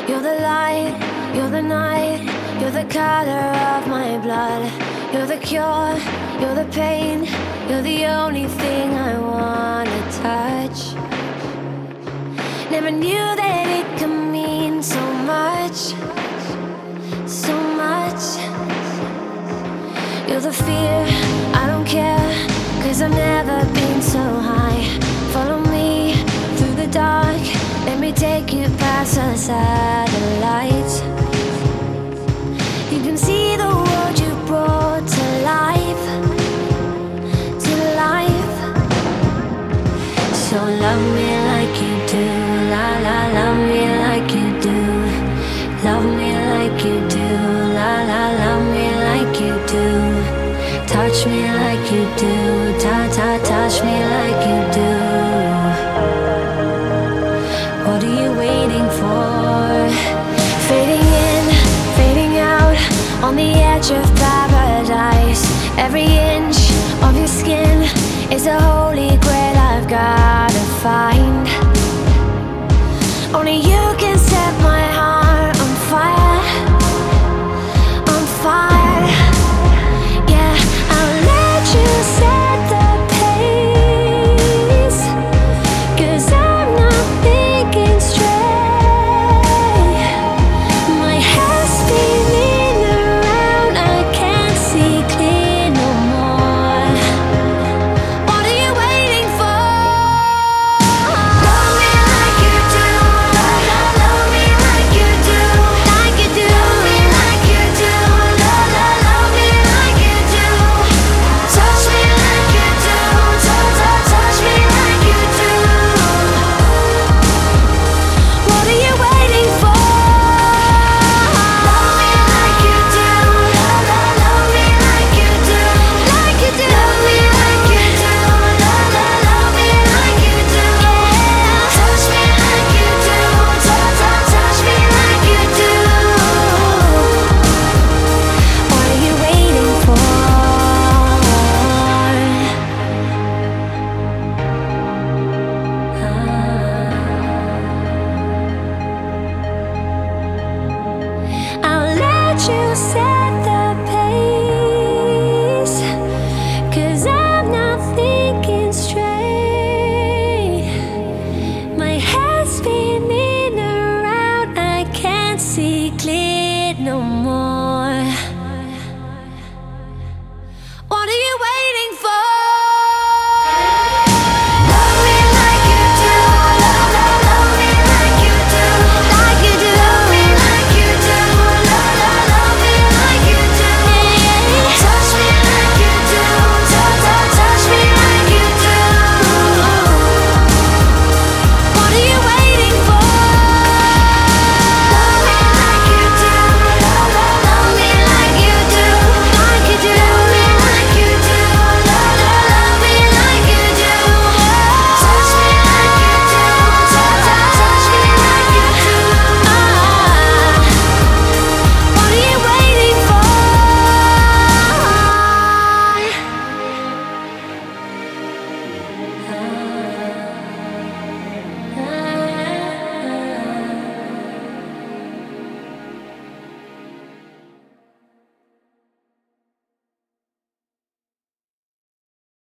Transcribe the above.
You're the light, you're the night, you're the color of my blood. You're the cure, you're the pain, you're the only thing I wanna touch. Never knew that it could mean so much, so much. You're the fear, I don't care, 'cause I've never been so high. Follow me through the dark, let me take you past the satellites. You can see the world you brought to life, to life. So love me like you do, la la, love me like you do. Love me like you do, la la, love me like you do. Touch me like you do, ta ta, touch me like you do. What are you waiting for? Fading in, fading out, on the edge of paradise. Every inch of your skin is a hole